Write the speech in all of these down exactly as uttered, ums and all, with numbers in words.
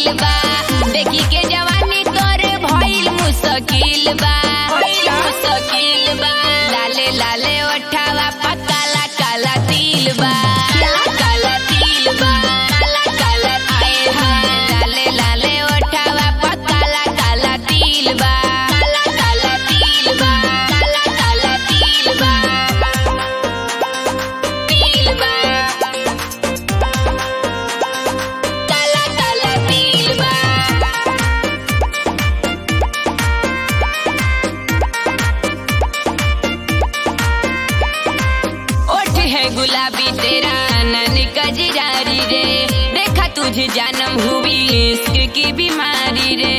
बा देखी के जवानी तोरे भइल मुश्किल बा मुश्किल बा लाले लाले ओठावा पकाला काला तिल बा काला तिल बा काला काला आए हाय लाले लाले ओठावा पकाला काला तिल बा काला काला तिल बा काला काला तिल बा तिल बा काला काला तिल बा ओठ है गुलाबी तेरा नैन कजरारी रे देखा तुझे जन्म हुई इश्क की बीमारी रे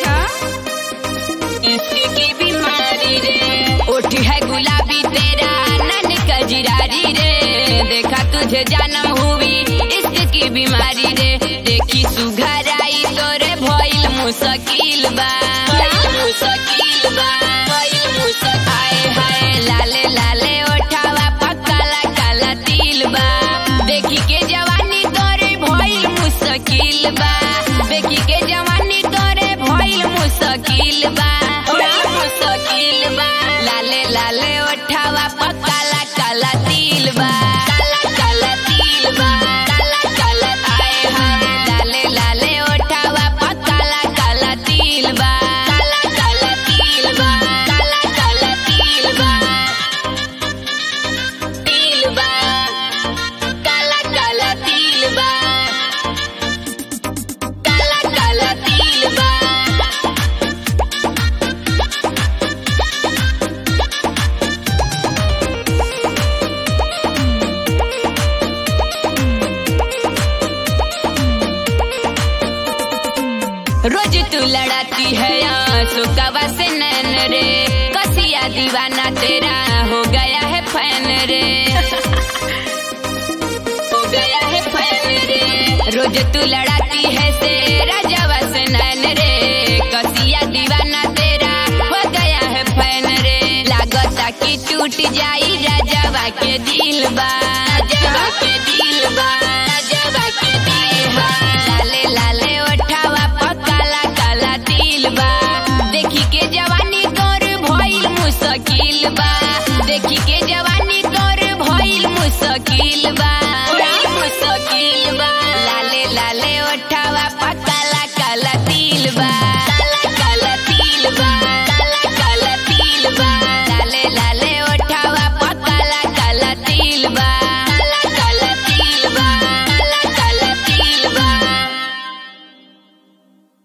इश्क की बीमारी रे ओठ है गुलाबी तेरा नैन कजरारी रे देखा तुझे जन्म हुई इश्क की बीमारी रे देखी सुघराई तोरे भइल मुश्किल बा मुश्किल बा भइल मुश्किल आए हाय लाले लाले ओठावा पकाला काला तिल बा देखी के जवानी तोरे भइल मुश्किल बा देखी के जवानी तोरे भइल मुश्किल बा मुश्किल बा लाले लाले ओठावा पकाला काला तिल बा काला काला तिल बा काला काला आए हाय लाले लाले ओठावा पकाला काला तिल बा काला काला तिल बा काला काला तिल बा तिल बा काला काला तिल बा काला काला तिल बा रोज तू लड़ाती है आंसू कवा से नैन रे कसिया दीवाना तेरा हो गया है फैन रे हो गया है फैन रे रोज तू लड़ाती है से राजावा से नैन रे कसिया दीवाना तेरा हो गया है फैन रे लागता कि टूट जाई राजावा के दिल बा राजावा के दिल बा राजावा के दिल बा लाले लाले ओठावा पकाला काला तिल बा देखी के जवानी तोर भइल मुश्किल बा देखी के जवानी तोर भइल मुश्किल बा